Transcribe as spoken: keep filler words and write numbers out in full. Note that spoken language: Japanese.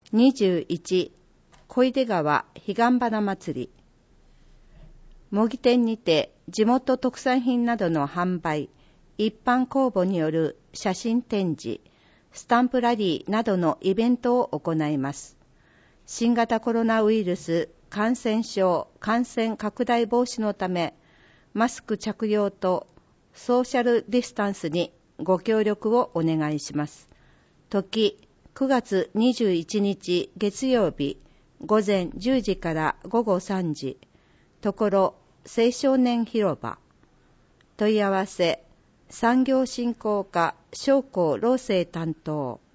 にじゅういち、小出川彼岸花祭り。模擬店にて地元特産品などの販売、一般公募による写真展示、スタンプラリーなどのイベントを行います。新型コロナウイルス感染症感染拡大防止のため、マスク着用とソーシャルディスタンスにご協力をお願いします。時、くがつにじゅういちにち月曜日、午前じゅうじから午後さんじ、ところ青少年広場。問い合わせ、産業振興課商工労政担当。